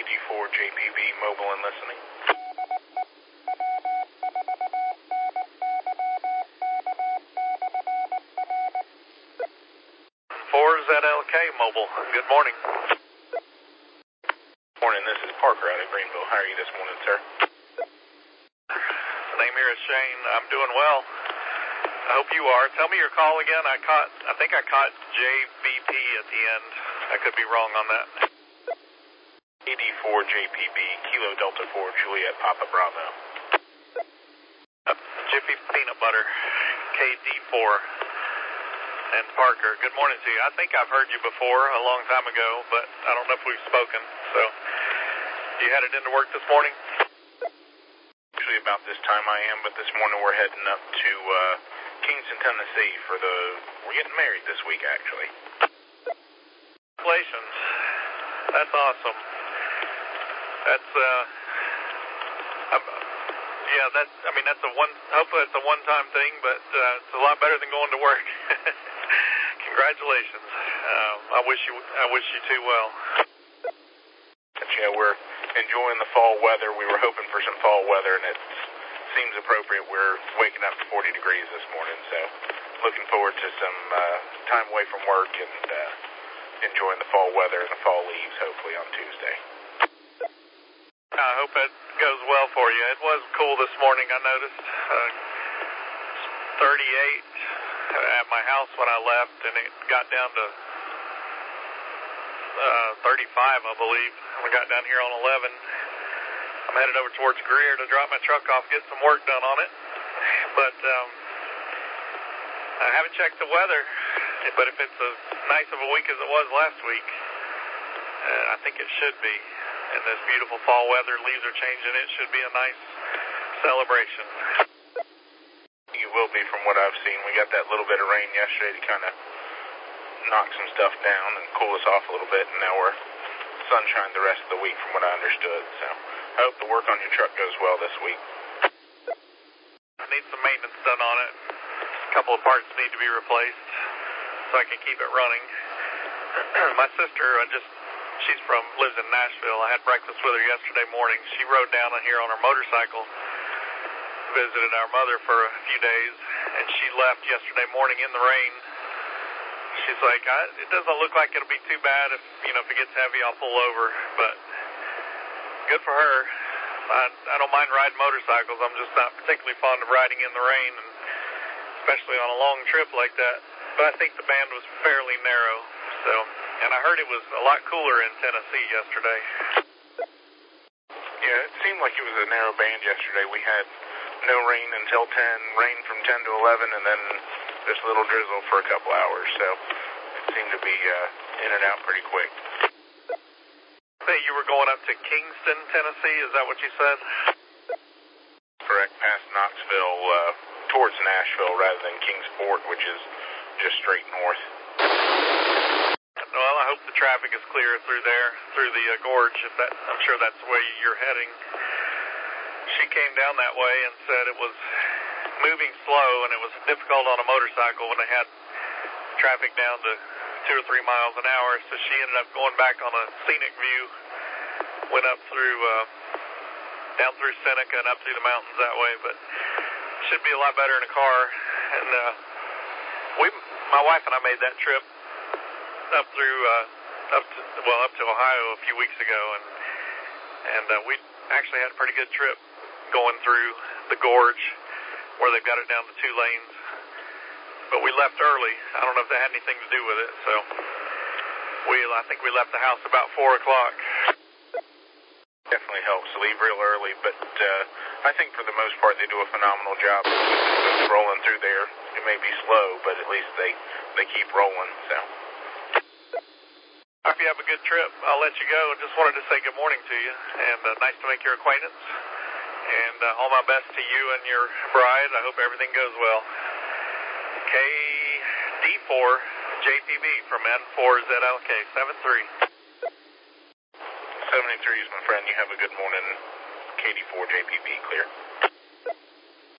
KD4JPB, mobile and listening. 4ZLK mobile. Good morning. Morning, this is Parker out of Greenville. How are you this morning, sir? The name here is Shane. I'm doing well. I hope you are. Tell me your call again. I think I caught JBP at the end. I could be wrong on that. KD4JPB, Kilo Delta 4, Juliet Papa Bravo. Jiffy Peanut Butter, KD4. And Parker, good morning to you. I think I've heard you before a long time ago, but I don't know if we've spoken. So, you headed into work this morning? Actually, about this time I am, but this morning we're heading up to Kingston, Tennessee we're getting married this week, actually. Congratulations. That's awesome. That's, hopefully it's a one-time thing, but it's a lot better than going to work. Congratulations. I wish you too well. Yeah, we're enjoying the fall weather. We were hoping for some fall weather, and it seems appropriate. We're waking up to 40 degrees this morning, so looking forward to some time away from work and enjoying the fall weather and the fall leaves, hopefully, on Tuesday. I hope it goes well for you. It was cool this morning, I noticed. 38 at my house when I left, and it got down to 35, I believe. We got down here on 11. I'm headed over towards Greer to drop my truck off, get some work done on it. But I haven't checked the weather, but if it's as nice of a week as it was last week, I think it should be. And this beautiful fall weather, leaves are changing. It should be a nice celebration. You will be, from what I've seen. We got that little bit of rain yesterday to kind of knock some stuff down and cool us off a little bit, and now we're sunshine the rest of the week from what I understood. So I hope the work on your truck goes well this week. I need some maintenance done on it. A couple of parts need to be replaced so I can keep it running. My sister lives in Nashville. I had breakfast with her yesterday morning. She rode down here on her motorcycle, visited our mother for a few days, and she left yesterday morning in the rain. She's like, it doesn't look like it'll be too bad if it gets heavy, I'll pull over. But good for her. I don't mind riding motorcycles. I'm just not particularly fond of riding in the rain, and especially on a long trip like that. But I think the band was fairly narrow. And I heard it was a lot cooler in Tennessee yesterday. Yeah, it seemed like it was a narrow band yesterday. We had no rain until 10, rain from 10 to 11, and then just a little drizzle for a couple hours. So it seemed to be in and out pretty quick. Hey, you were going up to Kingston, Tennessee? Is that what you said? Correct, past Knoxville, towards Nashville rather than Kingsport, which is just straight north. Well, I hope the traffic is clear through there, through the gorge. I'm sure that's the way you're heading. She came down that way and said it was moving slow and it was difficult on a motorcycle when they had traffic down to 2 or 3 miles an hour. So she ended up going back on a scenic view, went up through, down through Seneca and up through the mountains that way. But it should be a lot better in a car. And my wife and I made that trip up to Ohio a few weeks ago, and we actually had a pretty good trip going through the gorge where they've got it down to 2 lanes. But we left early. I don't know if that had anything to do with it. So I think we left the house about 4 o'clock. Definitely helps to leave real early, but I think for the most part they do a phenomenal job of rolling through there. It may be slow, but at least they keep rolling. So. I hope you have a good trip. I'll let you go. Just wanted to say good morning to you, and nice to make your acquaintance. And all my best to you and your bride. I hope everything goes well. KD4JPB from N4ZLK 73. 73 is my friend. You have a good morning. KD4JPB, clear.